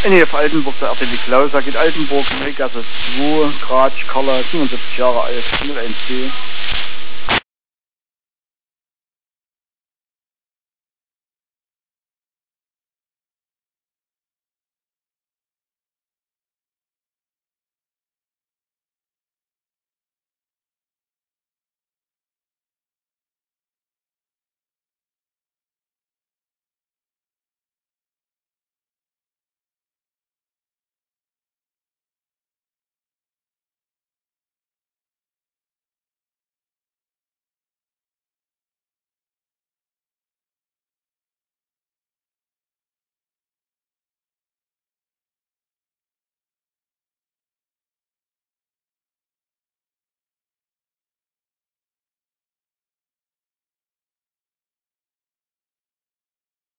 NEF Altenburg, der RTW Klaus, geht Altenburg, Gasse 2, Gratsch, Karla, 77 Jahre alt, 01D.